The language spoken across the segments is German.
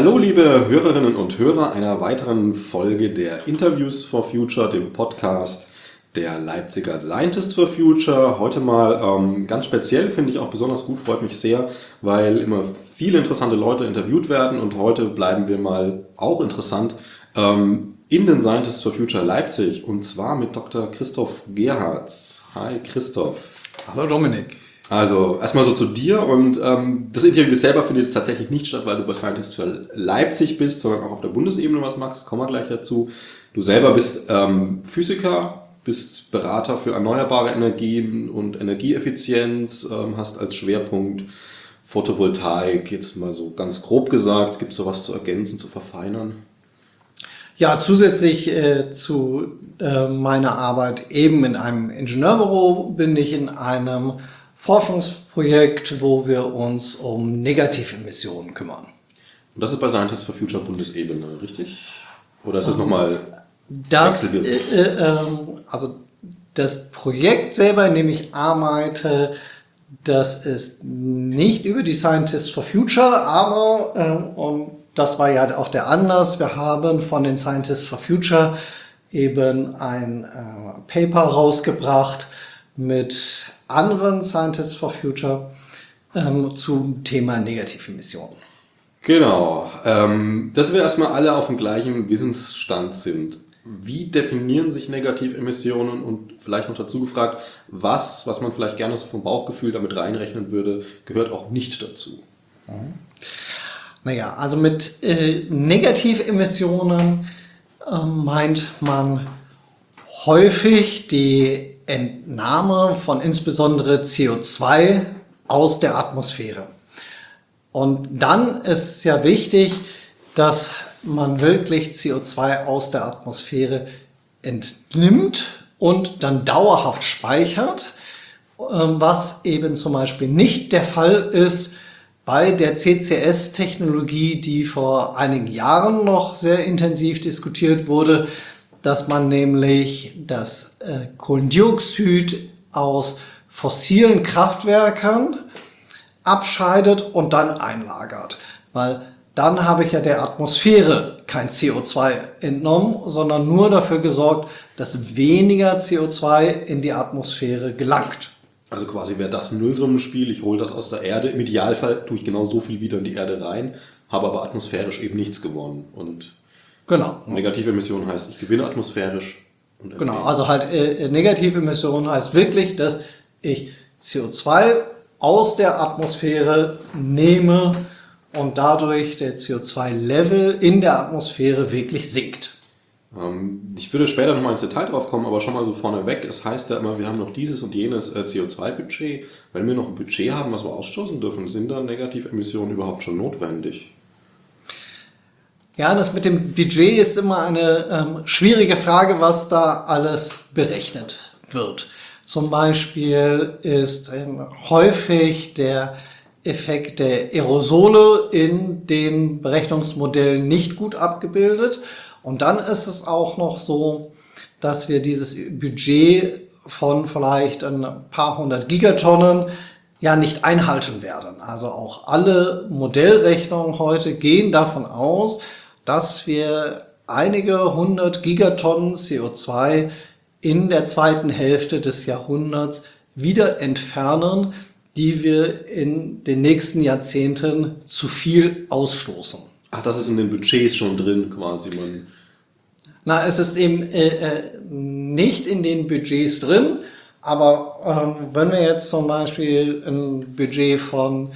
Hallo liebe Hörerinnen und Hörer einer weiteren Folge der Interviews for Future, dem Podcast der Leipziger Scientists for Future. Heute mal ganz speziell, finde ich auch besonders gut, freut mich sehr, weil immer viele interessante Leute interviewt werden und heute bleiben wir mal auch interessant in den Scientists for Future Leipzig und zwar mit Dr. Christoph Gerhards. Hi Christoph. Hallo Dominik. Also erstmal so zu dir und das Interview selber findet jetzt tatsächlich nicht statt, weil du bei Scientists für Leipzig bist, sondern auch auf der Bundesebene was machst, kommen wir gleich dazu. Du selber bist Physiker, bist Berater für erneuerbare Energien und Energieeffizienz, hast als Schwerpunkt Photovoltaik, jetzt mal so ganz grob gesagt, gibt es sowas zu ergänzen, zu verfeinern? Ja, zusätzlich zu meiner Arbeit eben in einem Ingenieurbüro bin ich in einem Forschungsprojekt, wo wir uns um Negativemissionen kümmern. Und das ist bei Scientists for Future Bundesebene, richtig? Oder ist das nochmal also das Projekt selber, in dem ich arbeite, das ist nicht über die Scientists for Future, aber, und das war ja auch der Anlass, wir haben von den Scientists for Future eben ein Paper rausgebracht mit anderen Scientists for Future zum Thema Negativemissionen. Genau, dass wir erstmal alle auf dem gleichen Wissensstand sind. Wie definieren sich Negativemissionen und vielleicht noch dazu gefragt, was man vielleicht gerne so vom Bauchgefühl damit reinrechnen würde, gehört auch nicht dazu? Naja, also mit Negativemissionen meint man häufig die Entnahme von insbesondere CO2 aus der Atmosphäre. Und dann ist ja wichtig, dass man wirklich CO2 aus der Atmosphäre entnimmt und dann dauerhaft speichert, was eben zum Beispiel nicht der Fall ist bei der CCS-Technologie, die vor einigen Jahren noch sehr intensiv diskutiert wurde, dass man nämlich das Kohlendioxid aus fossilen Kraftwerken abscheidet und dann einlagert. Weil dann habe ich ja der Atmosphäre kein CO2 entnommen, sondern nur dafür gesorgt, dass weniger CO2 in die Atmosphäre gelangt. Also quasi wäre das ein Nullsummenspiel, ich hole das aus der Erde, im Idealfall tue ich genau so viel wieder in die Erde rein, habe aber atmosphärisch eben nichts gewonnen. Und genau. Negative Emission heißt, ich gewinne atmosphärisch. Und genau, also halt negative Emission heißt wirklich, dass ich CO2 aus der Atmosphäre nehme und dadurch der CO2-Level in der Atmosphäre wirklich sinkt. Ich würde später nochmal ins Detail drauf kommen, aber schon mal so vorneweg, es heißt ja immer, wir haben noch dieses und jenes CO2-Budget. Wenn wir noch ein Budget haben, was wir ausstoßen dürfen, sind dann Negativemissionen überhaupt schon notwendig? Ja, das mit dem Budget ist immer eine schwierige Frage, was da alles berechnet wird. Zum Beispiel ist häufig der Effekt der Aerosole in den Berechnungsmodellen nicht gut abgebildet. Und dann ist es auch noch so, dass wir dieses Budget von vielleicht ein paar hundert Gigatonnen ja nicht einhalten werden. Also auch alle Modellrechnungen heute gehen davon aus, dass wir einige hundert Gigatonnen CO2 in der zweiten Hälfte des Jahrhunderts wieder entfernen, die wir in den nächsten Jahrzehnten zu viel ausstoßen. Ach, das ist in den Budgets schon drin quasi. Na, es ist eben nicht in den Budgets drin, aber wenn wir jetzt zum Beispiel ein Budget von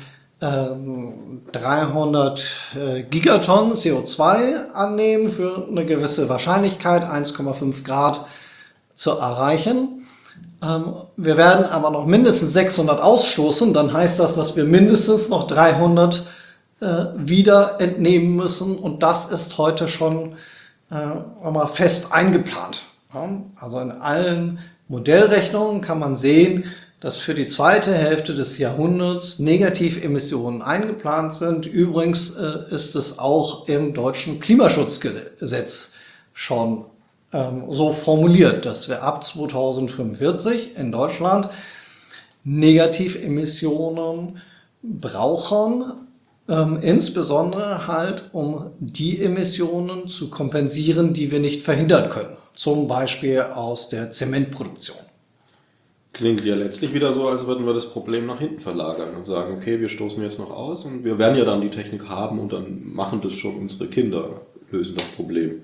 300 Gigatonnen CO2 annehmen für eine gewisse Wahrscheinlichkeit, 1,5 Grad zu erreichen. Wir werden aber noch mindestens 600 ausstoßen, dann heißt das, dass wir mindestens noch 300 wieder entnehmen müssen und das ist heute schon fest eingeplant. Also in allen Modellrechnungen kann man sehen, dass für die zweite Hälfte des Jahrhunderts Negativemissionen eingeplant sind. Übrigens ist es auch im deutschen Klimaschutzgesetz schon so formuliert, dass wir ab 2045 in Deutschland Negativemissionen brauchen, Insbesondere halt, um die Emissionen zu kompensieren, die wir nicht verhindern können. Zum Beispiel aus der Zementproduktion. Klingt ja letztlich wieder so, als würden wir das Problem nach hinten verlagern und sagen, okay, wir stoßen jetzt noch aus und wir werden ja dann die Technik haben und dann machen das schon unsere Kinder, lösen das Problem.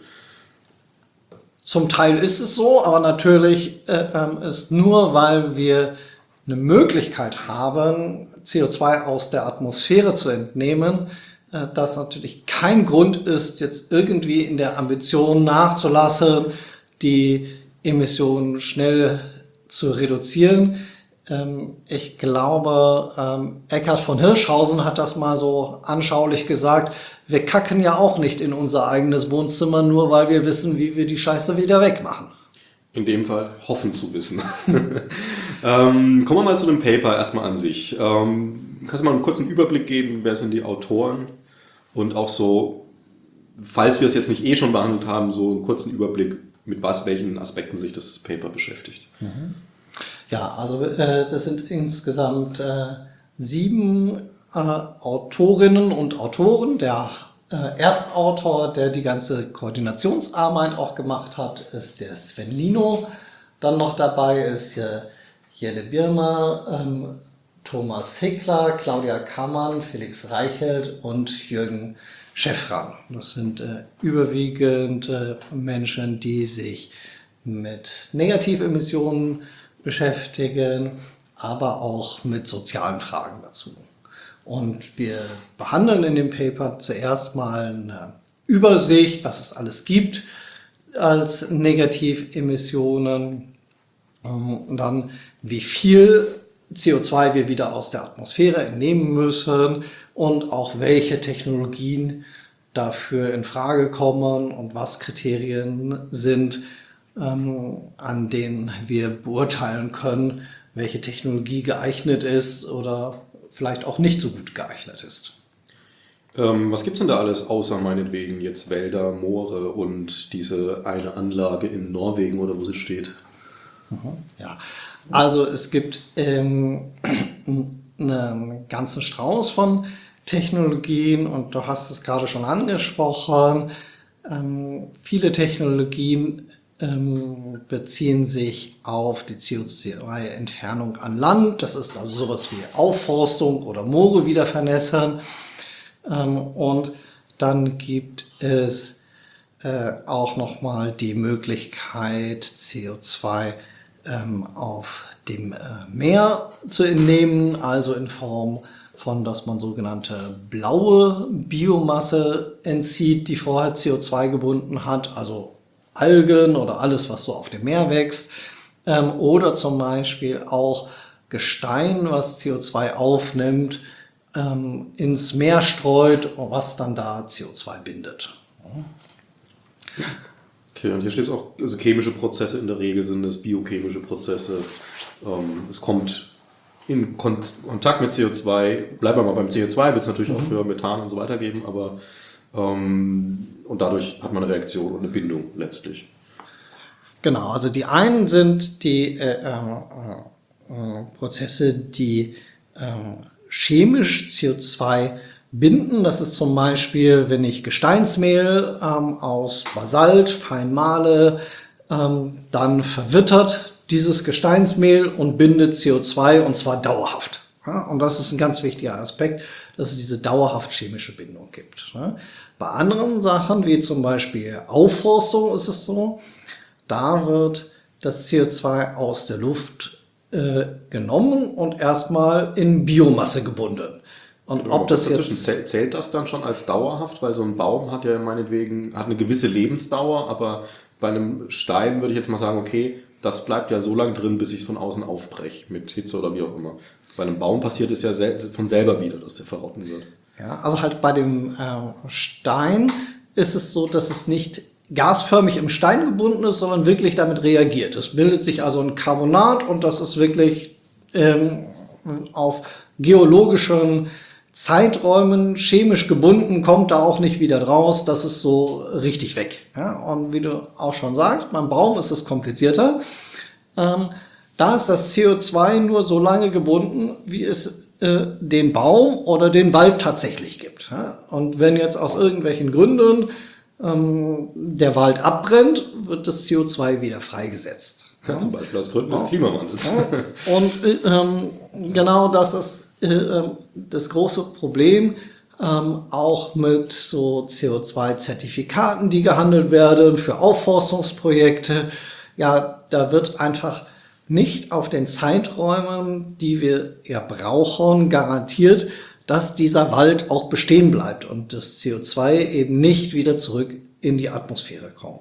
Zum Teil ist es so, aber natürlich ist nur, weil wir eine Möglichkeit haben, CO2 aus der Atmosphäre zu entnehmen, das natürlich kein Grund ist, jetzt irgendwie in der Ambition nachzulassen, die Emissionen schnell zu reduzieren. Ich glaube, Eckhard von Hirschhausen hat das mal so anschaulich gesagt, wir kacken ja auch nicht in unser eigenes Wohnzimmer, nur weil wir wissen, wie wir die Scheiße wieder wegmachen. In dem Fall hoffen zu wissen. Kommen wir mal zu dem Paper erstmal an sich. Kannst du mal einen kurzen Überblick geben, wer sind die Autoren? Und auch so, falls wir es jetzt nicht schon behandelt haben, so einen kurzen Überblick, mit welchen Aspekten sich das Paper beschäftigt. Ja, also das sind insgesamt 7 Autorinnen und Autoren. Der Erstautor, der die ganze Koordinationsarbeit auch gemacht hat, ist der Sven Lino. Dann noch dabei ist Jelle Birmer, Thomas Hickler, Claudia Kammann, Felix Reichelt und Jürgen Schäffran. Das sind überwiegend Menschen, die sich mit Negativemissionen beschäftigen, aber auch mit sozialen Fragen dazu. Und wir behandeln in dem Paper zuerst mal eine Übersicht, was es alles gibt als Negativemissionen, und dann wie viel CO2 wir wieder aus der Atmosphäre entnehmen müssen und auch welche Technologien dafür in Frage kommen und was Kriterien sind, an denen wir beurteilen können, welche Technologie geeignet ist oder vielleicht auch nicht so gut geeignet ist. Was gibt es denn da alles, außer meinetwegen jetzt Wälder, Moore und diese eine Anlage in Norwegen oder wo sie steht? Ja, also es gibt einen ganzen Strauß von Technologien und du hast es gerade schon angesprochen. Viele Technologien beziehen sich auf die CO2-Entfernung an Land. Das ist also sowas wie Aufforstung oder Moore wieder vernässern. Und dann gibt es auch nochmal die Möglichkeit, CO2 auf dem Meer zu entnehmen, also in Form von, dass man sogenannte blaue Biomasse entzieht, die vorher CO2 gebunden hat, also Algen oder alles, was so auf dem Meer wächst, oder zum Beispiel auch Gestein, was CO2 aufnimmt, ins Meer streut, was dann da CO2 bindet. Okay, und hier steht es auch, also chemische Prozesse in der Regel sind das biochemische Prozesse. Es kommt in Kontakt mit CO2, bleiben wir mal beim CO2, wird es natürlich auch für Methan und so weiter geben, aber und dadurch hat man eine Reaktion und eine Bindung letztlich. Genau, also die einen sind die Prozesse, die chemisch CO2 binden. Das ist zum Beispiel, wenn ich Gesteinsmehl aus Basalt fein male, dann verwittert dieses Gesteinsmehl und bindet CO2 und zwar dauerhaft. Ja, und das ist ein ganz wichtiger Aspekt, dass es diese dauerhaft chemische Bindung gibt. Ja. Bei anderen Sachen, wie zum Beispiel Aufforstung, ist es so, da wird das CO2 aus der Luft genommen und erstmal in Biomasse gebunden. Und ob das jetzt zählt das dann schon als dauerhaft, weil so ein Baum hat ja meinetwegen eine gewisse Lebensdauer, aber bei einem Stein würde ich jetzt mal sagen, okay, das bleibt ja so lange drin, bis ich es von außen aufbreche mit Hitze oder wie auch immer. Bei einem Baum passiert es ja von selber wieder, dass der verrotten wird. Ja, also halt bei dem Stein ist es so, dass es nicht gasförmig im Stein gebunden ist, sondern wirklich damit reagiert. Es bildet sich also ein Carbonat und das ist wirklich auf geologischen Zeiträumen chemisch gebunden, kommt da auch nicht wieder draus, das ist so richtig weg. Ja, und wie du auch schon sagst, beim Baum ist es komplizierter. Da ist das CO2 nur so lange gebunden, wie es den Baum oder den Wald tatsächlich gibt. Ja? Und wenn jetzt aus irgendwelchen Gründen der Wald abbrennt, wird das CO2 wieder freigesetzt. Ja, zum Beispiel aus Gründen des Klimawandels. Ja? Und genau das ist das große Problem, auch mit so CO2-Zertifikaten, die gehandelt werden für Aufforstungsprojekte. Ja, da wird einfach nicht auf den Zeiträumen, die wir ja brauchen, garantiert, dass dieser Wald auch bestehen bleibt und das CO2 eben nicht wieder zurück in die Atmosphäre kommt.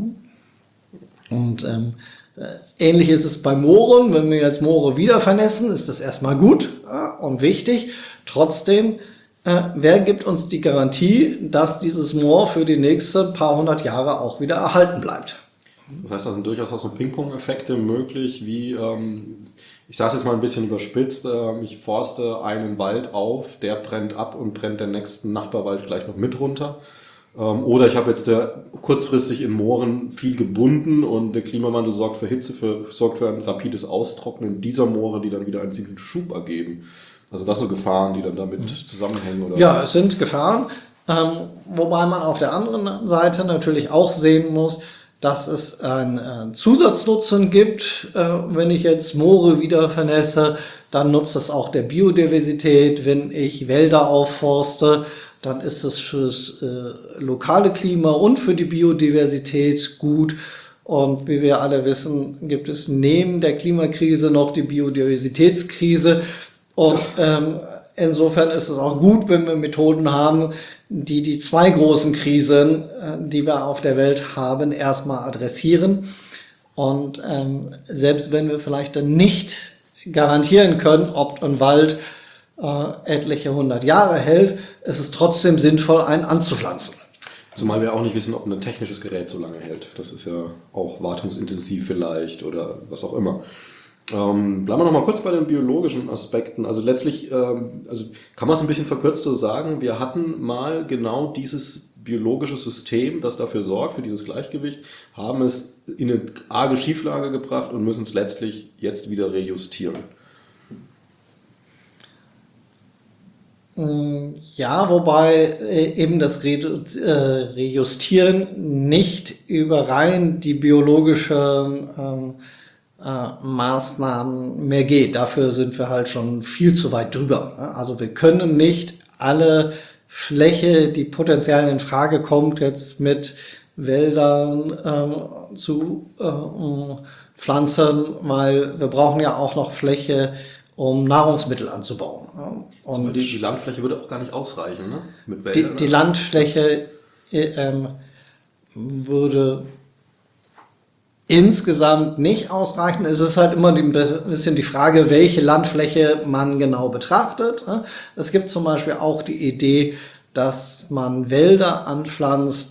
Und ähnlich ist es bei Mooren. Wenn wir jetzt Moore wieder vernässen, ist das erstmal gut und wichtig. Trotzdem, wer gibt uns die Garantie, dass dieses Moor für die nächsten paar hundert Jahre auch wieder erhalten bleibt? Das heißt, da sind durchaus auch so Ping-Pong-Effekte möglich, wie, ich sage es jetzt mal ein bisschen überspitzt, ich forste einen Wald auf, der brennt ab und brennt den nächsten Nachbarwald gleich noch mit runter. Oder ich habe jetzt kurzfristig in Mooren viel gebunden und der Klimawandel sorgt für Hitze, sorgt für ein rapides Austrocknen dieser Moore, die dann wieder einen ziemlichen Schub ergeben. Also das sind so Gefahren, die dann damit zusammenhängen? Oder? Ja, es sind Gefahren, wobei man auf der anderen Seite natürlich auch sehen muss, dass es einen Zusatznutzen gibt. Wenn ich jetzt Moore wieder vernässe, dann nutzt es auch der Biodiversität. Wenn ich Wälder aufforste, dann ist es fürs lokale Klima und für die Biodiversität gut. Und wie wir alle wissen, gibt es neben der Klimakrise noch die Biodiversitätskrise. Und insofern ist es auch gut, wenn wir Methoden haben, die die zwei großen Krisen, die wir auf der Welt haben, erstmal adressieren. Und selbst wenn wir vielleicht dann nicht garantieren können, ob ein Wald etliche 100 Jahre hält, ist es trotzdem sinnvoll, einen anzupflanzen. Zumal wir auch nicht wissen, ob ein technisches Gerät so lange hält. Das ist ja auch wartungsintensiv vielleicht oder was auch immer. Bleiben wir noch mal kurz bei den biologischen Aspekten. Also letztlich, also kann man es ein bisschen verkürzt so sagen, wir hatten mal genau dieses biologische System, das dafür sorgt, für dieses Gleichgewicht, haben es in eine arge Schieflage gebracht und müssen es letztlich jetzt wieder rejustieren. Ja, wobei eben das Rejustieren nicht über rein die biologischen Maßnahmen mehr geht. Dafür sind wir halt schon viel zu weit drüber. Also wir können nicht alle Fläche, die potenziell in Frage kommt, jetzt mit Wäldern zu pflanzen, weil wir brauchen ja auch noch Fläche, um Nahrungsmittel anzubauen. Und die Landfläche würde auch gar nicht ausreichen, ne? Mit Wäldern. Die Landfläche würde insgesamt nicht ausreichen. Es ist halt immer ein bisschen die Frage, welche Landfläche man genau betrachtet. Es gibt zum Beispiel auch die Idee, dass man Wälder anpflanzt,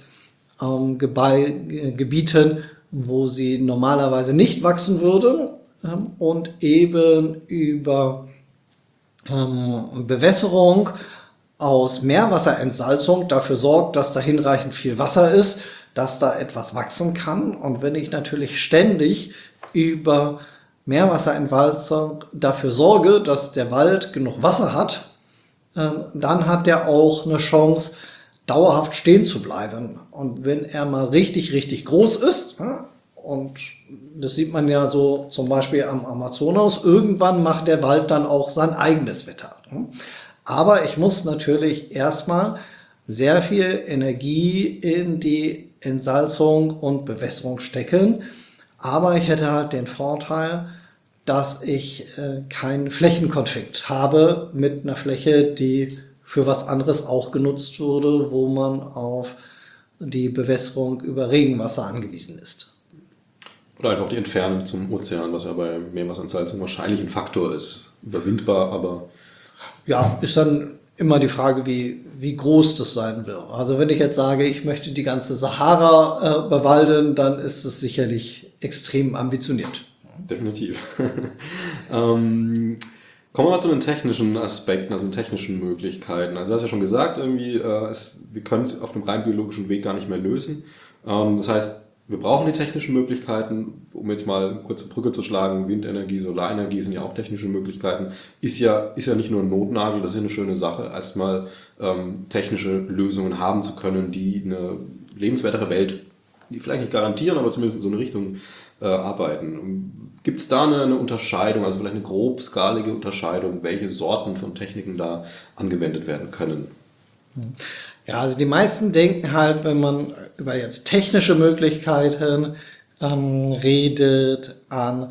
Gebieten, wo sie normalerweise nicht wachsen würden, und eben über Bewässerung aus Meerwasserentsalzung dafür sorgt, dass da hinreichend viel Wasser ist, dass da etwas wachsen kann. Und wenn ich natürlich ständig über Meerwasserentsalzung dafür sorge, dass der Wald genug Wasser hat, dann hat der auch eine Chance, dauerhaft stehen zu bleiben. Und wenn er mal richtig, richtig groß ist, und das sieht man ja so zum Beispiel am Amazonas, irgendwann macht der Wald dann auch sein eigenes Wetter. Aber ich muss natürlich erstmal sehr viel Energie in die Entsalzung und Bewässerung stecken. Aber ich hätte halt den Vorteil, dass ich keinen Flächenkonflikt habe mit einer Fläche, die für was anderes auch genutzt wurde, wo man auf die Bewässerung über Regenwasser angewiesen ist. Oder einfach die Entfernung zum Ozean, was ja bei Meerwasserentsalzung wahrscheinlich ein Faktor ist. Überwindbar, aber... Ja, ist dann immer die Frage, wie groß das sein wird. Also wenn ich jetzt sage, ich möchte die ganze Sahara bewalden, dann ist es sicherlich extrem ambitioniert. Definitiv. Kommen wir mal zu den technischen Aspekten, also den technischen Möglichkeiten. Also du hast ja schon gesagt, irgendwie, wir können es auf einem rein biologischen Weg gar nicht mehr lösen. Das heißt, wir brauchen die technischen Möglichkeiten, um jetzt mal eine kurze Brücke zu schlagen, Windenergie, Solarenergie sind ja auch technische Möglichkeiten, ist ja nicht nur ein Notnagel, das ist ja eine schöne Sache, erstmal technische Lösungen haben zu können, die eine lebenswertere Welt, die vielleicht nicht garantieren, aber zumindest in so eine Richtung arbeiten. Gibt es da eine Unterscheidung, also vielleicht eine grobskalige Unterscheidung, welche Sorten von Techniken da angewendet werden können? Ja, also die meisten denken halt, wenn man über jetzt technische Möglichkeiten redet, an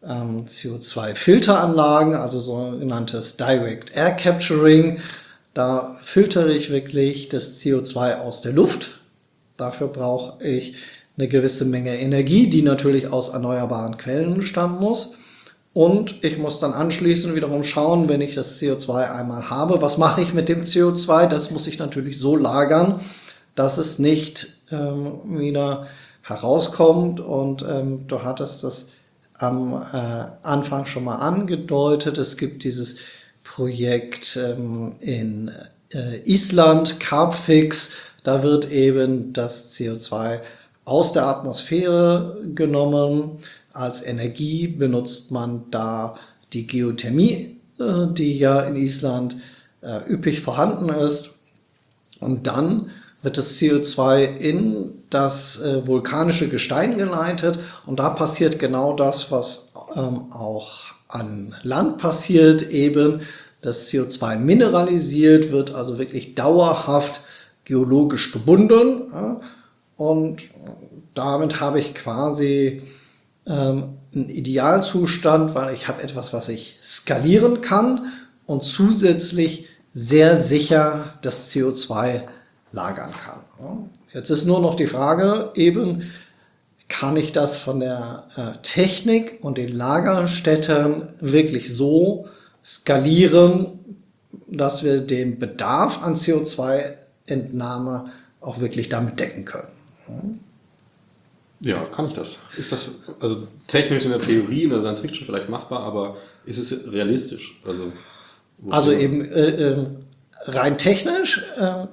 CO2-Filteranlagen, also sogenanntes Direct Air Capturing. Da filtere ich wirklich das CO2 aus der Luft. Dafür brauche ich eine gewisse Menge Energie, die natürlich aus erneuerbaren Quellen stammen muss. Und ich muss dann anschließend wiederum schauen, wenn ich das CO2 einmal habe, was mache ich mit dem CO2? Das muss ich natürlich so lagern, dass es nicht wieder herauskommt. Und du hattest das am Anfang schon mal angedeutet. Es gibt dieses Projekt in Island, Carbfix. Da wird eben das CO2 aus der Atmosphäre genommen. Als Energie benutzt man da die Geothermie, die ja in Island üppig vorhanden ist. Und dann wird das CO2 in das vulkanische Gestein geleitet. Und da passiert genau das, was auch an Land passiert, eben das CO2 mineralisiert, wird also wirklich dauerhaft geologisch gebunden. Ja? Und damit habe ich quasi einen Idealzustand, weil ich habe etwas, was ich skalieren kann und zusätzlich sehr sicher das CO2 lagern kann. Jetzt ist nur noch die Frage, eben kann ich das von der Technik und den Lagerstätten wirklich so skalieren, dass wir den Bedarf an CO2-Entnahme auch wirklich damit decken können. Ja, kann ich das? Ist das also technisch in der Theorie, in der Science Fiction vielleicht machbar, aber ist es realistisch? Also eben rein technisch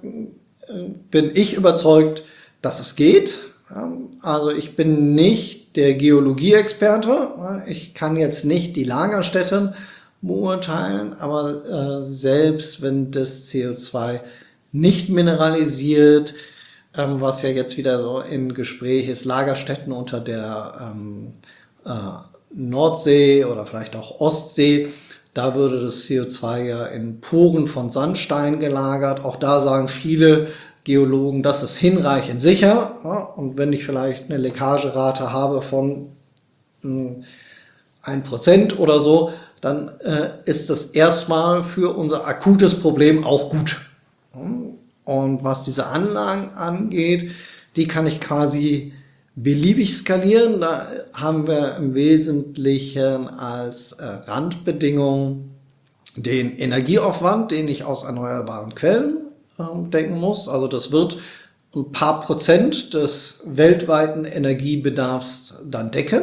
bin ich überzeugt, dass es geht. Also ich bin nicht der Geologie-Experte. Ich kann jetzt nicht die Lagerstätten beurteilen, aber selbst wenn das CO2 nicht mineralisiert, was ja jetzt wieder so in Gespräch ist, Lagerstätten unter der Nordsee oder vielleicht auch Ostsee, da würde das CO2 ja in Poren von Sandstein gelagert. Auch da sagen viele Geologen, das ist hinreichend sicher. Ja, und wenn ich vielleicht eine Leckagerate habe von 1% oder so, dann ist das erstmal für unser akutes Problem auch gut. Und was diese Anlagen angeht, die kann ich quasi beliebig skalieren. Da haben wir im Wesentlichen als Randbedingung den Energieaufwand, den ich aus erneuerbaren Quellen decken muss. Also das wird ein paar Prozent des weltweiten Energiebedarfs dann decken.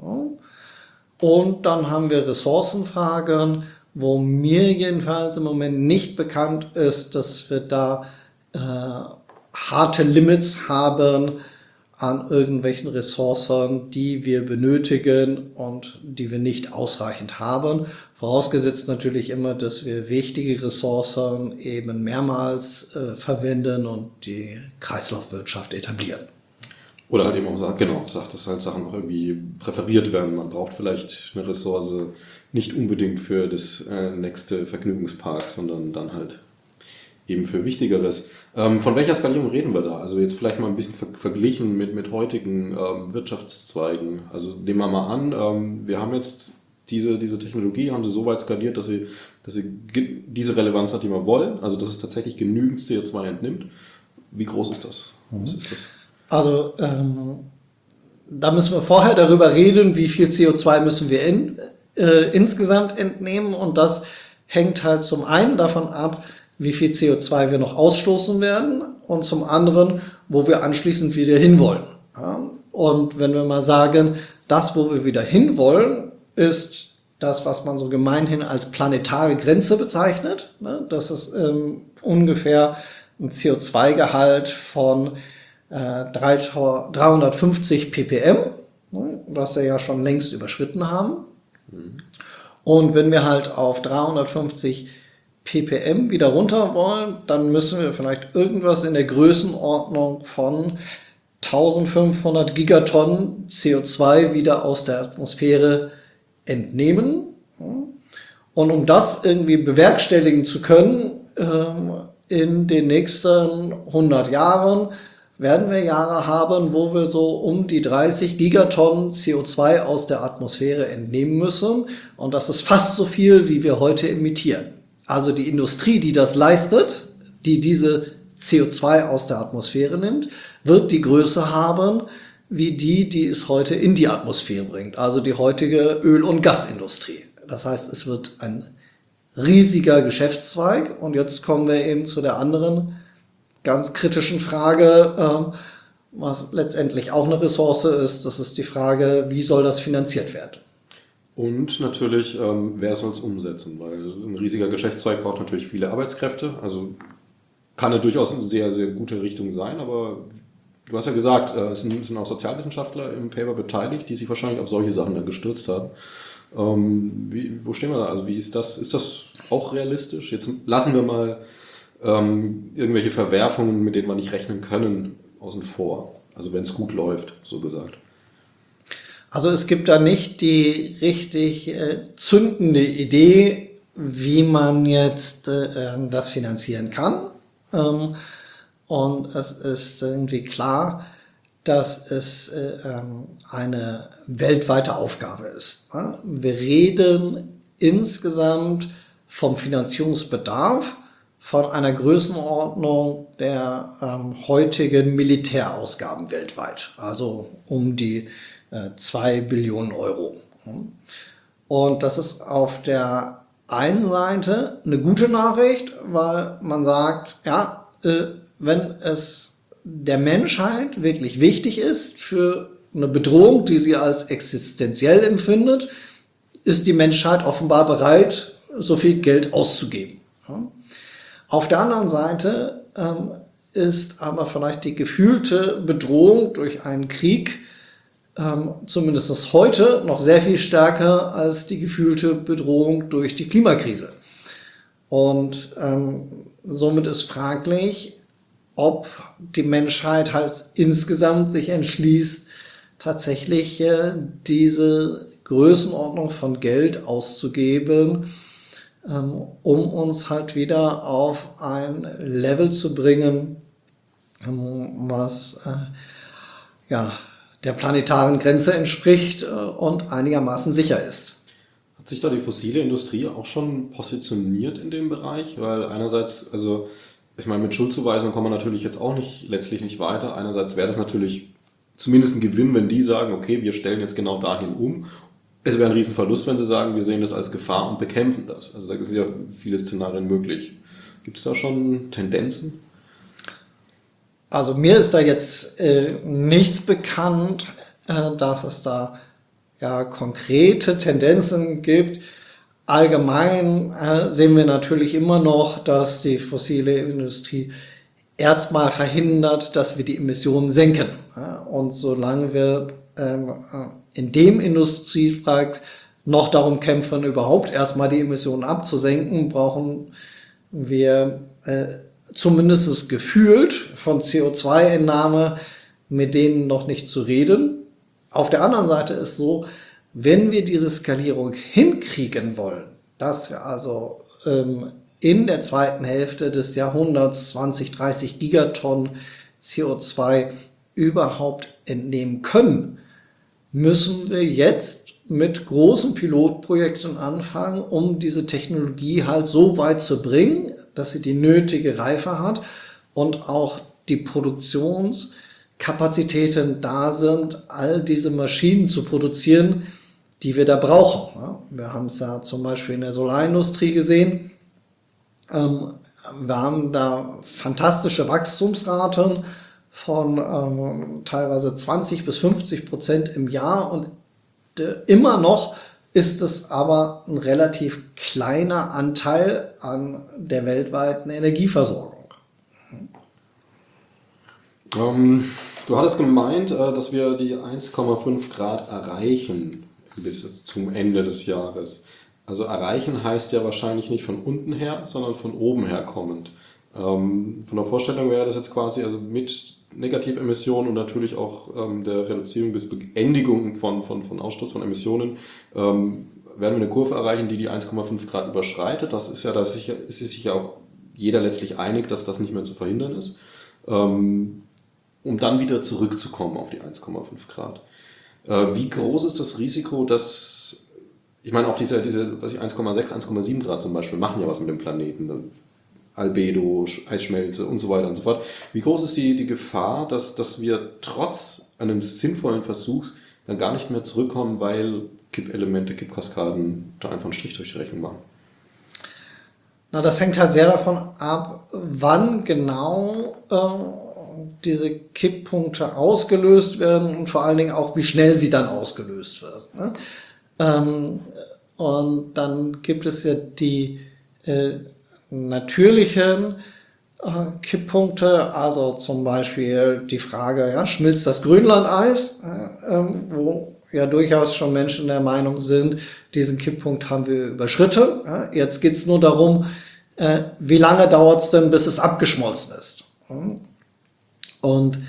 Und dann haben wir Ressourcenfragen, wo mir jedenfalls im Moment nicht bekannt ist, dass wir da harte Limits haben an irgendwelchen Ressourcen, die wir benötigen und die wir nicht ausreichend haben. Vorausgesetzt natürlich immer, dass wir wichtige Ressourcen eben mehrmals verwenden und die Kreislaufwirtschaft etablieren. Oder halt eben auch sagt, dass halt Sachen auch irgendwie präferiert werden. Man braucht vielleicht eine Ressource nicht unbedingt für das nächste Vergnügungspark, sondern dann halt eben für Wichtigeres. Von welcher Skalierung reden wir da? Also jetzt vielleicht mal ein bisschen verglichen mit heutigen Wirtschaftszweigen. Also nehmen wir mal an, wir haben jetzt diese Technologie, haben sie so weit skaliert, dass sie diese Relevanz hat, die wir wollen. Also dass es tatsächlich genügend CO2 entnimmt. Wie groß ist das? Was ist das? Also da müssen wir vorher darüber reden, wie viel CO2 müssen wir insgesamt entnehmen. Und das hängt halt zum einen davon ab, wie viel CO2 wir noch ausstoßen werden und zum anderen, wo wir anschließend wieder hinwollen. Ja? Und wenn wir mal sagen, das, wo wir wieder hinwollen, ist das, was man so gemeinhin als planetare Grenze bezeichnet. Ne? Das ist ungefähr ein CO2-Gehalt von 350 ppm, was wir ja schon längst überschritten haben. Und wenn wir halt auf 350 ppm wieder runter wollen, dann müssen wir vielleicht irgendwas in der Größenordnung von 1500 Gigatonnen CO2 wieder aus der Atmosphäre entnehmen. Und um das irgendwie bewerkstelligen zu können, in den nächsten 100 Jahren werden wir Jahre haben, wo wir so um die 30 Gigatonnen CO2 aus der Atmosphäre entnehmen müssen. Und das ist fast so viel, wie wir heute emittieren. Also die Industrie, die das leistet, die diese CO2 aus der Atmosphäre nimmt, wird die Größe haben, wie die es heute in die Atmosphäre bringt. Also die heutige Öl- und Gasindustrie. Das heißt, es wird ein riesiger Geschäftszweig. Und jetzt kommen wir eben zu der anderen ganz kritischen Frage, was letztendlich auch eine Ressource ist. Das ist die Frage, wie soll das finanziert werden? Und natürlich, wer soll es umsetzen? Weil ein riesiger Geschäftszweig braucht natürlich viele Arbeitskräfte. Also kann ja durchaus eine sehr, sehr gute Richtung sein. Aber du hast ja gesagt, es sind auch Sozialwissenschaftler im Paper beteiligt, die sich wahrscheinlich auf solche Sachen dann gestürzt haben. Wo stehen wir da? Also wie ist das? Ist das auch realistisch? Jetzt lassen wir mal irgendwelche Verwerfungen, mit denen wir nicht rechnen können, außen vor. Also wenn es gut läuft, so gesagt. Also es gibt da nicht die richtig zündende Idee, wie man jetzt das finanzieren kann. Und es ist irgendwie klar, dass es eine weltweite Aufgabe ist. Wir reden insgesamt vom Finanzierungsbedarf von einer Größenordnung der heutigen Militärausgaben weltweit, also um die 2 Billionen Euro. Und das ist auf der einen Seite eine gute Nachricht, weil man sagt, ja, wenn es der Menschheit wirklich wichtig ist für eine Bedrohung, die sie als existenziell empfindet, ist die Menschheit offenbar bereit, so viel Geld auszugeben. Auf der anderen Seite ist aber vielleicht die gefühlte Bedrohung durch einen Krieg zumindest heute noch sehr viel stärker als die gefühlte Bedrohung durch die Klimakrise. Und somit ist fraglich, ob die Menschheit halt insgesamt sich entschließt, tatsächlich diese Größenordnung von Geld auszugeben, um uns halt wieder auf ein Level zu bringen, was der planetaren Grenze entspricht und einigermaßen sicher ist. Hat sich da die fossile Industrie auch schon positioniert in dem Bereich? Weil einerseits, also ich meine, mit Schuldzuweisung kommen wir natürlich jetzt auch letztlich nicht weiter. Einerseits wäre das natürlich zumindest ein Gewinn, wenn die sagen, okay, wir stellen jetzt genau dahin um. Es wäre ein Riesenverlust, wenn sie sagen, wir sehen das als Gefahr und bekämpfen das. Also da sind ja viele Szenarien möglich. Gibt es da schon Tendenzen? Also mir ist da jetzt nichts bekannt, dass es da ja konkrete Tendenzen gibt. Allgemein sehen wir natürlich immer noch, dass die fossile Industrie erstmal verhindert, dass wir die Emissionen senken. Und solange wir in dem Industriezweig noch darum kämpfen, überhaupt erstmal die Emissionen abzusenken, brauchen wir zumindest gefühlt von CO2-Entnahme mit denen noch nicht zu reden. Auf der anderen Seite ist so, wenn wir diese Skalierung hinkriegen wollen, dass wir also in der zweiten Hälfte des Jahrhunderts 20, 30 Gigatonnen CO2 überhaupt entnehmen können, müssen wir jetzt mit großen Pilotprojekten anfangen, um diese Technologie halt so weit zu bringen, dass sie die nötige Reife hat und auch die Produktionskapazitäten da sind, all diese Maschinen zu produzieren, die wir da brauchen. Wir haben es ja zum Beispiel in der Solarindustrie gesehen. Wir haben da fantastische Wachstumsraten von teilweise 20-50% im Jahr und immer noch ist es aber ein relativ kleiner Anteil an der weltweiten Energieversorgung. Du hattest gemeint, dass wir die 1,5 Grad erreichen bis zum Ende des Jahres. Also erreichen heißt ja wahrscheinlich nicht von unten her, sondern von oben her kommend. Von der Vorstellung wäre das jetzt quasi also mit Negativemissionen und natürlich auch der Reduzierung bis Beendigung von Ausstoß von Emissionen werden wir eine Kurve erreichen, die die 1,5 Grad überschreitet. Das ist ja ist sich ja auch jeder letztlich einig, dass das nicht mehr zu verhindern ist. Um dann wieder zurückzukommen auf die 1,5 Grad. Wie groß ist das Risiko, dass, ich meine auch diese was ich, 1,6, 1,7 Grad zum Beispiel machen ja was mit dem Planeten, Albedo, Eisschmelze und so weiter und so fort. Wie groß ist die Gefahr, dass wir trotz eines sinnvollen Versuchs dann gar nicht mehr zurückkommen, weil Kippelemente, Kippkaskaden da einfach einen Strich durch die Rechnung machen? Na, das hängt halt sehr davon ab, wann genau diese Kipppunkte ausgelöst werden und vor allen Dingen auch, wie schnell sie dann ausgelöst werden. Ne? Und dann gibt es ja die natürlichen Kipppunkte, also zum Beispiel die Frage, ja, schmilzt das Grönlandeis, wo ja durchaus schon Menschen der Meinung sind, diesen Kipppunkt haben wir überschritten. Ja, jetzt geht's nur darum, wie lange dauert es denn, bis es abgeschmolzen ist. Und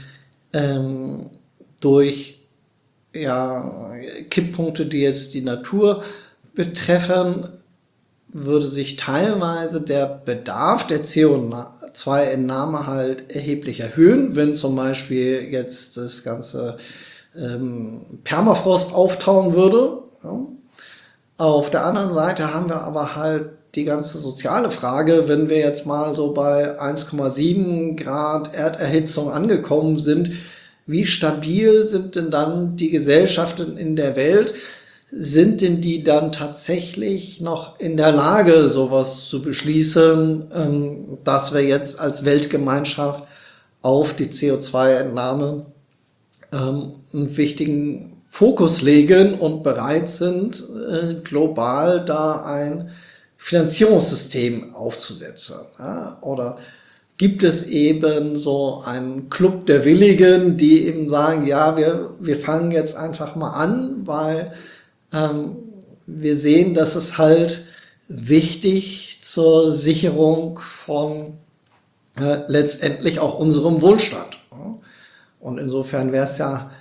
durch Kipppunkte, die jetzt die Natur betreffen, würde sich teilweise der Bedarf der CO2-Entnahme halt erheblich erhöhen, wenn zum Beispiel jetzt das ganze Permafrost auftauen würde. Ja. Auf der anderen Seite haben wir aber halt die ganze soziale Frage, wenn wir jetzt mal so bei 1,7 Grad Erderhitzung angekommen sind, wie stabil sind denn dann die Gesellschaften in der Welt? Sind denn die dann tatsächlich noch in der Lage, sowas zu beschließen, dass wir jetzt als Weltgemeinschaft auf die CO2-Entnahme einen wichtigen Fokus legen und bereit sind, global da ein Finanzierungssystem aufzusetzen? Ja? Oder gibt es eben so einen Club der Willigen, die eben sagen, ja, wir fangen jetzt einfach mal an, weil wir sehen, dass es halt wichtig zur Sicherung von letztendlich auch unserem Wohlstand. Ja? Und insofern wäre es ja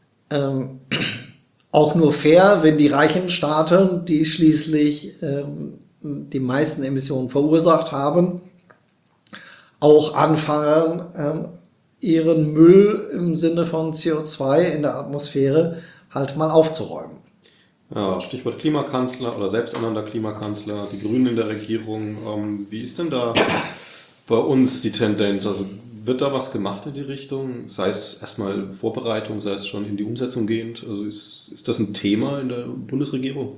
auch nur fair, wenn die reichen Staaten, die schließlich die meisten Emissionen verursacht haben, auch anfangen, ihren Müll im Sinne von CO2 in der Atmosphäre halt mal aufzuräumen. Ja, Stichwort Klimakanzler oder selbsternannter Klimakanzler, die Grünen in der Regierung. Wie ist denn da bei uns die Tendenz? Also wird da was gemacht in die Richtung? Sei es erstmal Vorbereitung, sei es schon in die Umsetzung gehend? Also ist das ein Thema in der Bundesregierung?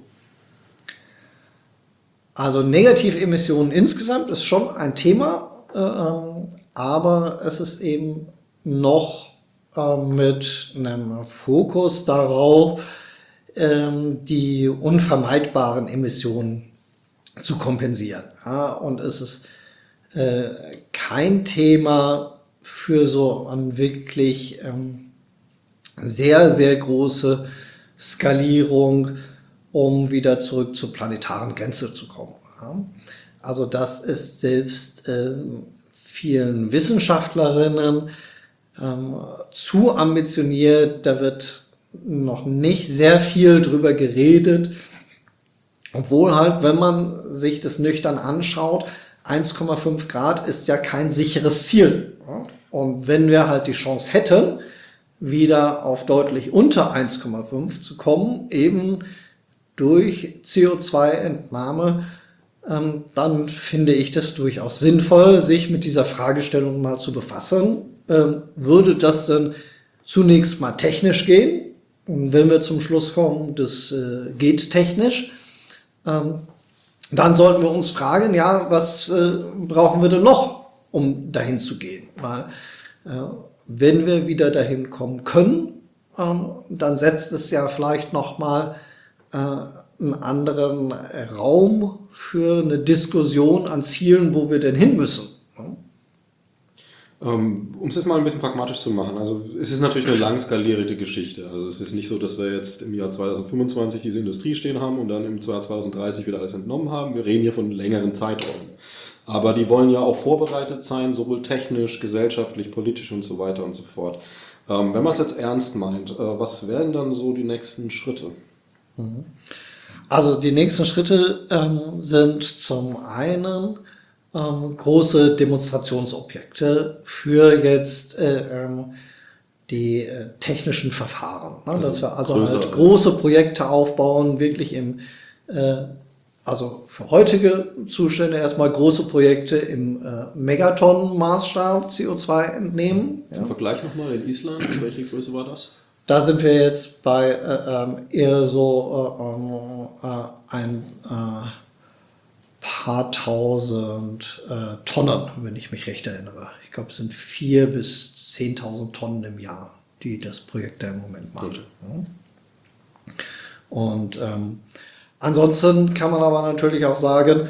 Also Negativemissionen insgesamt ist schon ein Thema, aber es ist eben noch mit einem Fokus darauf, die unvermeidbaren Emissionen zu kompensieren. Ja, und es ist kein Thema für so eine wirklich sehr, sehr große Skalierung, um wieder zurück zur planetaren Grenze zu kommen. Ja. Also das ist selbst vielen Wissenschaftlerinnen zu ambitioniert. Da wird noch nicht sehr viel drüber geredet, obwohl halt, wenn man sich das nüchtern anschaut, 1,5 Grad ist ja kein sicheres Ziel. Und wenn wir halt die Chance hätten, wieder auf deutlich unter 1,5 zu kommen, eben durch CO2-Entnahme, dann finde ich das durchaus sinnvoll, sich mit dieser Fragestellung mal zu befassen. Würde das dann zunächst mal technisch gehen? Und wenn wir zum Schluss kommen, das geht technisch, dann sollten wir uns fragen, ja, was brauchen wir denn noch, um dahin zu gehen? Weil wenn wir wieder dahin kommen können, dann setzt es ja vielleicht nochmal einen anderen Raum für eine Diskussion an Zielen, wo wir denn hin müssen. Um es jetzt mal ein bisschen pragmatisch zu machen, also es ist natürlich eine langskalierte Geschichte. Also es ist nicht so, dass wir jetzt im Jahr 2025 diese Industrie stehen haben und dann im Jahr 2030 wieder alles entnommen haben. Wir reden hier von längeren Zeiträumen. Aber die wollen ja auch vorbereitet sein, sowohl technisch, gesellschaftlich, politisch und so weiter und so fort. Wenn man es jetzt ernst meint, was wären dann so die nächsten Schritte? Also die nächsten Schritte sind zum einen große Demonstrationsobjekte für jetzt die technischen Verfahren. Ne? Dass wir also halt große Projekte aufbauen, wirklich also für heutige Zustände erstmal große Projekte im Megatonnen-Maßstab CO2 entnehmen. Zum Vergleich nochmal in Island, welche Größe war das? Da sind wir jetzt bei eher so ein paar tausend Tonnen, wenn ich mich recht erinnere. Ich glaube, es sind 4.000 bis 10.000 Tonnen im Jahr, die das Projekt da im Moment macht. Und ansonsten kann man aber natürlich auch sagen,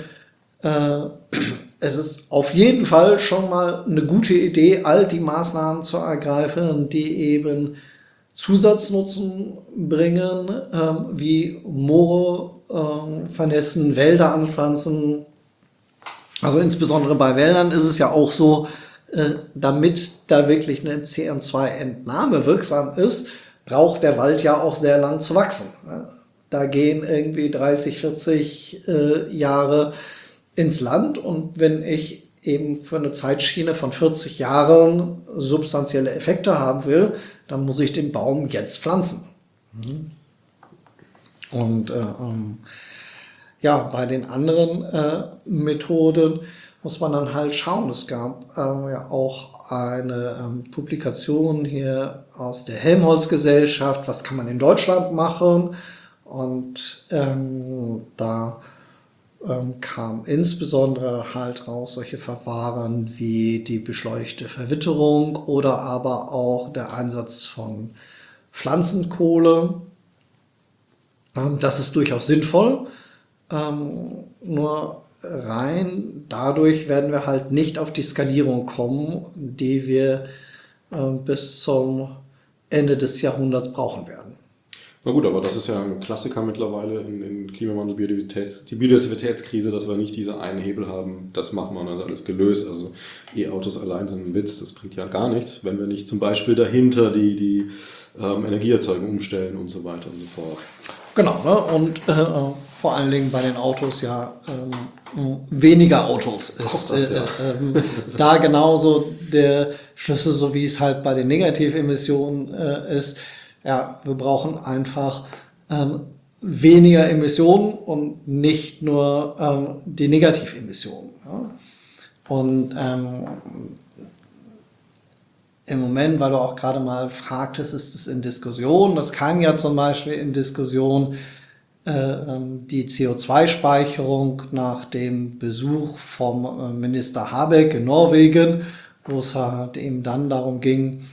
es ist auf jeden Fall schon mal eine gute Idee, all die Maßnahmen zu ergreifen, die eben Zusatznutzen bringen, wie Moore vernässen, Wälder anpflanzen. Also insbesondere bei Wäldern ist es ja auch so, damit da wirklich eine CO2-Entnahme wirksam ist, braucht der Wald ja auch sehr lang zu wachsen. Da gehen irgendwie 30, 40 Jahre ins Land, und wenn ich eben für eine Zeitschiene von 40 Jahren substanzielle Effekte haben will, dann muss ich den Baum jetzt pflanzen. Und ja, bei den anderen Methoden muss man dann halt schauen. Es gab ja auch eine Publikation hier aus der Helmholtz-Gesellschaft, was kann man in Deutschland machen? Und da kam insbesondere halt raus solche Verfahren wie die beschleunigte Verwitterung oder aber auch der Einsatz von Pflanzenkohle. Das ist durchaus sinnvoll, nur rein dadurch werden wir halt nicht auf die Skalierung kommen, die wir bis zum Ende des Jahrhunderts brauchen werden. Na gut, aber das ist ja ein Klassiker mittlerweile in Klimawandel, die Biodiversitätskrise, dass wir nicht diese einen Hebel haben, das machen wir, dann ist alles gelöst. Also E-Autos allein sind ein Witz, das bringt ja gar nichts, wenn wir nicht zum Beispiel dahinter die Energieerzeugung umstellen und so weiter und so fort. Genau, ne? Und vor allen Dingen bei den Autos ja weniger Autos ist das, ja. Da genauso der Schlüssel, so wie es halt bei den Negativemissionen ist. Ja, wir brauchen einfach weniger Emissionen und nicht nur die Negativemissionen. Ja? Und im Moment, weil du auch gerade mal fragtest, ist es in Diskussion. Das kam ja zum Beispiel in Diskussion die CO2-Speicherung nach dem Besuch vom Minister Habeck in Norwegen, wo es halt eben dann darum ging,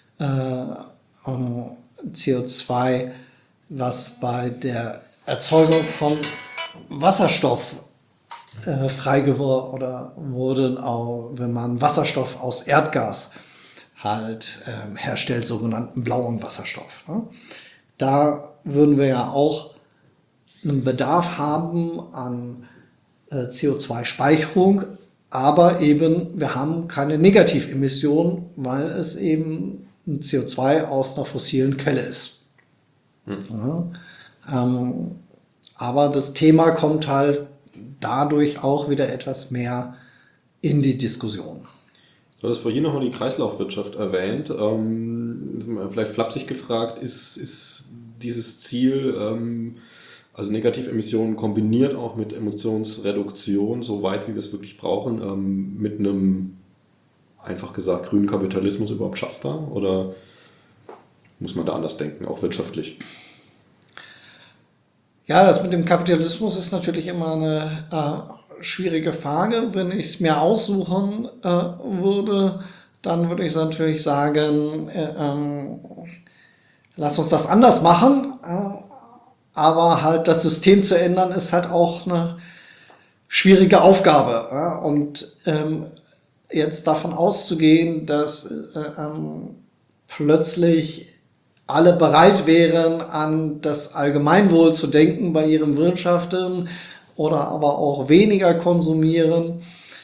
CO2, was bei der Erzeugung von Wasserstoff freigeworden wurde, auch wenn man Wasserstoff aus Erdgas halt herstellt, sogenannten blauen Wasserstoff. Ne? Da würden wir ja auch einen Bedarf haben an CO2-Speicherung, aber eben wir haben keine Negativemission, weil es eben ein CO2 aus einer fossilen Quelle ist. Ja, aber das Thema kommt halt dadurch auch wieder etwas mehr in die Diskussion. Du hattest vorhin nochmal die Kreislaufwirtschaft erwähnt. Vielleicht flapsig gefragt, ist dieses Ziel, also Negativemissionen kombiniert auch mit Emissionsreduktion, so weit wie wir es wirklich brauchen, mit einem, einfach gesagt, grünen Kapitalismus überhaupt schaffbar? Oder muss man da anders denken, auch wirtschaftlich? Ja, das mit dem Kapitalismus ist natürlich immer eine schwierige Frage. Wenn ich es mir aussuchen würde, dann würde ich natürlich sagen, lass uns das anders machen. Aber halt das System zu ändern, ist halt auch eine schwierige Aufgabe. Und jetzt davon auszugehen, dass plötzlich alle bereit wären, an das Allgemeinwohl zu denken bei ihrem Wirtschaften oder aber auch weniger konsumieren,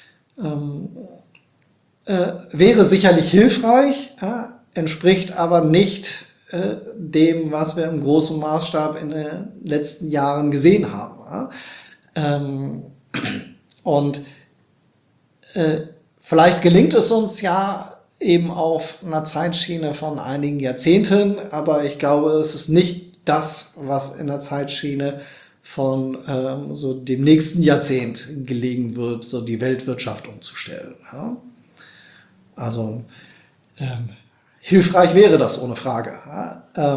wäre sicherlich hilfreich, entspricht aber nicht dem, was wir im großen Maßstab in den letzten Jahren gesehen haben. Und vielleicht gelingt es uns ja eben auf einer Zeitschiene von einigen Jahrzehnten, aber ich glaube, es ist nicht das, was in der Zeitschiene von so dem nächsten Jahrzehnt gelegen wird, so die Weltwirtschaft umzustellen. Ja? Also hilfreich wäre das ohne Frage. Ja?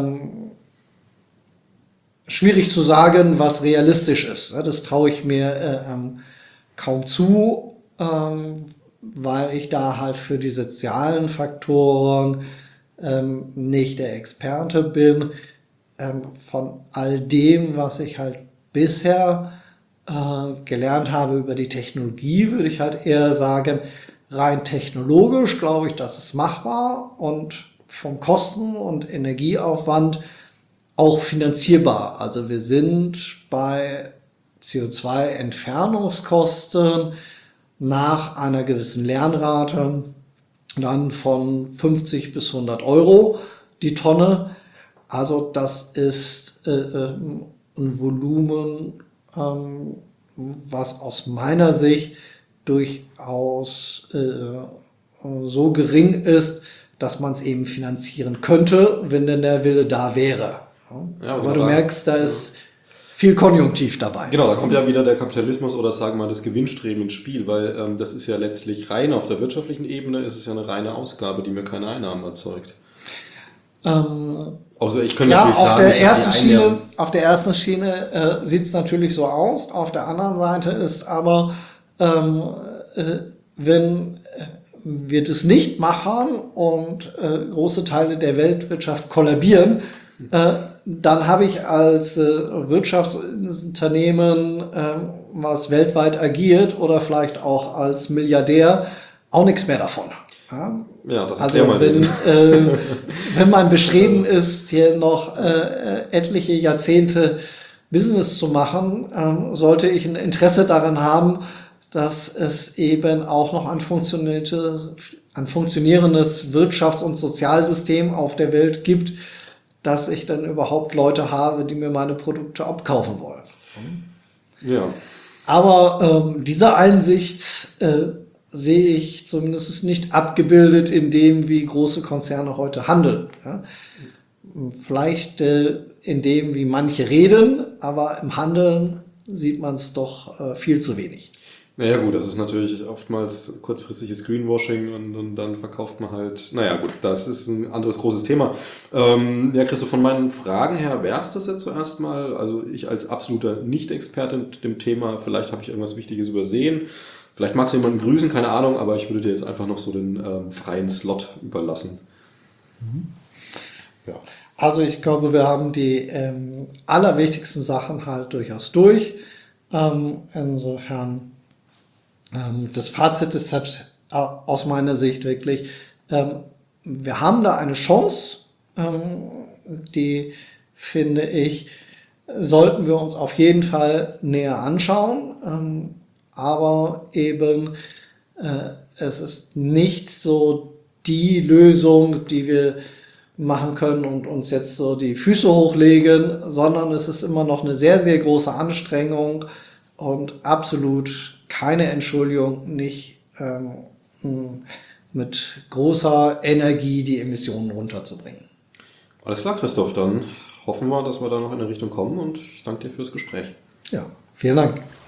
Schwierig zu sagen, was realistisch ist. Ja? Das traue ich mir kaum zu, weil ich da halt für die sozialen Faktoren nicht der Experte bin. Von all dem, was ich halt bisher gelernt habe über die Technologie, würde ich halt eher sagen, rein technologisch glaube ich, das ist machbar und vom Kosten- und Energieaufwand auch finanzierbar. Also wir sind bei CO2-Entfernungskosten nach einer gewissen Lernrate dann von 50 bis 100 Euro die Tonne. Also das ist ein Volumen, was aus meiner Sicht durchaus so gering ist, dass man es eben finanzieren könnte, wenn denn der Wille da wäre. Ja, aber du merkst, da ist viel Konjunktiv dabei. Genau, da kommt ja wieder der Kapitalismus oder sagen wir mal das Gewinnstreben ins Spiel, weil das ist ja letztlich rein auf der wirtschaftlichen Ebene, ist es ja eine reine Ausgabe, die mir keine Einnahmen erzeugt. Also ich könnte natürlich sagen, auf der ersten Schiene sieht es natürlich so aus, auf der anderen Seite ist aber, wenn wir das nicht machen und große Teile der Weltwirtschaft kollabieren, dann habe ich als Wirtschaftsunternehmen, was weltweit agiert oder vielleicht auch als Milliardär, auch nichts mehr davon. Ja, das also wenn mein Bestreben ist, hier noch etliche Jahrzehnte Business zu machen, sollte ich ein Interesse daran haben, dass es eben auch noch ein funktionierendes Wirtschafts- und Sozialsystem auf der Welt gibt, dass ich dann überhaupt Leute habe, die mir meine Produkte abkaufen wollen. Ja. Aber diese Einsicht sehe ich zumindest nicht abgebildet in dem, wie große Konzerne heute handeln. Ja? Vielleicht in dem, wie manche reden, aber im Handeln sieht man es doch viel zu wenig. Naja gut, das ist natürlich oftmals kurzfristiges Greenwashing und dann verkauft man halt, naja gut, das ist ein anderes großes Thema. Ja Christoph, von meinen Fragen her wäre es das jetzt zuerst mal. Also ich als absoluter Nicht-Experte in dem Thema, vielleicht habe ich irgendwas Wichtiges übersehen. Vielleicht magst du jemanden grüßen, keine Ahnung, aber ich würde dir jetzt einfach noch so den freien Slot überlassen. Ja. Also ich glaube, wir haben die allerwichtigsten Sachen halt durchaus durch. Insofern das Fazit ist halt aus meiner Sicht wirklich, wir haben da eine Chance, die, finde ich, sollten wir uns auf jeden Fall näher anschauen, aber eben es ist nicht so die Lösung, die wir machen können und uns jetzt so die Füße hochlegen, sondern es ist immer noch eine sehr, sehr große Anstrengung und absolut keine Entschuldigung, nicht mit großer Energie die Emissionen runterzubringen. Alles klar, Christoph, dann hoffen wir, dass wir da noch in eine Richtung kommen und ich danke dir fürs Gespräch. Ja, vielen Dank.